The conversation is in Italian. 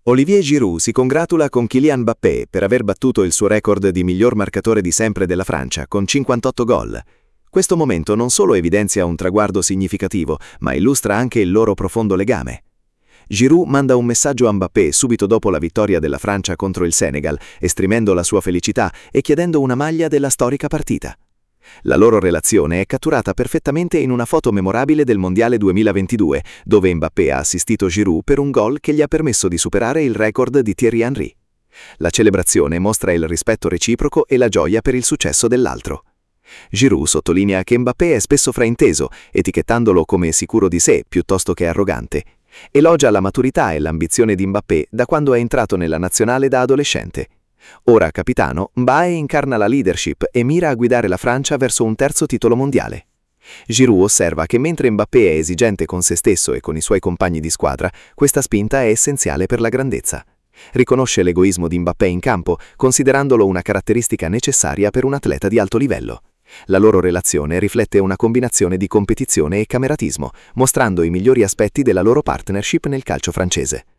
Olivier Giroud si congratula con Kylian Mbappé per aver battuto il suo record di miglior marcatore di sempre della Francia con 58 gol. Questo momento non solo evidenzia un traguardo significativo, ma illustra anche il loro profondo legame. Giroud manda un messaggio a Mbappé subito dopo la vittoria della Francia contro il Senegal, esprimendo la sua felicità e chiedendo una maglia della storica partita. La loro relazione è catturata perfettamente in una foto memorabile del Mondiale 2022, dove Mbappé ha assistito Giroud per un gol che gli ha permesso di superare il record di Thierry Henry. La celebrazione mostra il rispetto reciproco e la gioia per il successo dell'altro. Giroud sottolinea che Mbappé è spesso frainteso, etichettandolo come sicuro di sé piuttosto che arrogante. Elogia la maturità e l'ambizione di Mbappé da quando è entrato nella nazionale da adolescente. Ora capitano, Mbappé incarna la leadership e mira a guidare la Francia verso un terzo titolo mondiale. Giroud osserva che mentre Mbappé è esigente con se stesso e con i suoi compagni di squadra, questa spinta è essenziale per la grandezza. Riconosce l'egoismo di Mbappé in campo, considerandolo una caratteristica necessaria per un atleta di alto livello. La loro relazione riflette una combinazione di competizione e cameratismo, mostrando i migliori aspetti della loro partnership nel calcio francese.